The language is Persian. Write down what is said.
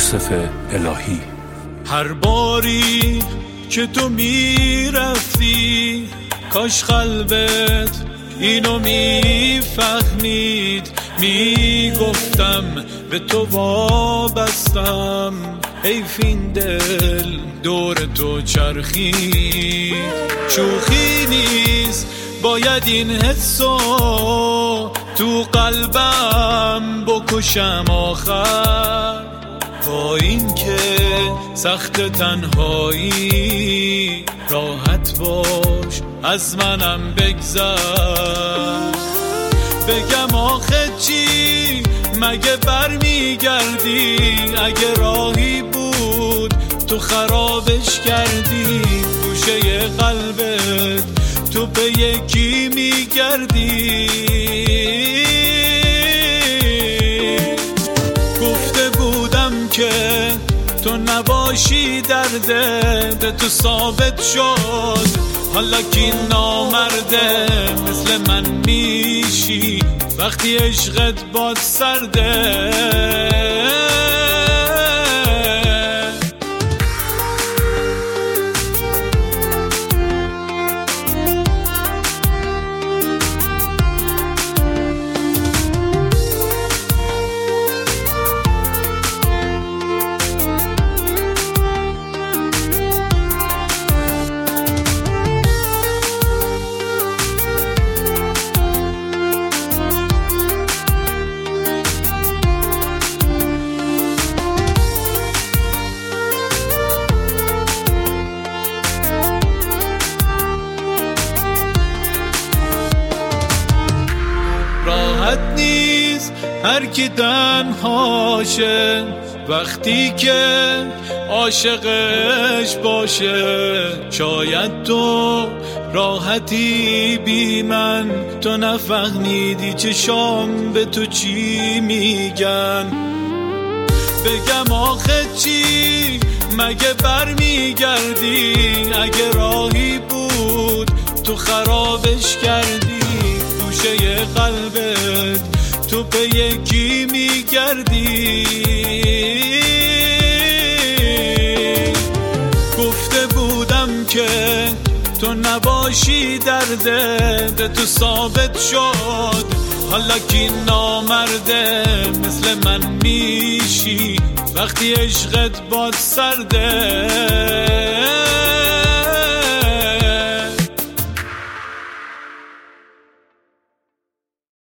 یوسف الهی. هر باری که تو میرفتی کاش قلبت اینو میفهمید، میگفتم به تو وابستم، حیف این دل دور تو چرخید. شوخی نیست باید این حسو تو قلبم بکشم آخر، با این که سخت تنهایی راحت باش از منم بگذر. بگم آخه چی مگه برمیگردی؟ اگه راهی بود تو خرابش کردی، گوشه قلبت تو به یکی میگردی. گفته بودم که تو نباشی درده تو ثابت شد، حالا کی نامرده مثل من میشی وقتی عشقت باد سرده. راحت نیست هر کی تنهاشه وقتی که عاشقش باشه. شاید تو راحتی بی من، تو نفهمیدی چشام به تو چی میگن. بگم آخه چی مگه برمیگردی؟ اگه راهی بود تو خرابش کردی، گوشه قلبت تو به یکی میگردی. گفته بودم که تو نباشی درده تو ثابت شد، حالا کی نامرده مثل من میشی وقتی عشقت باد سرده.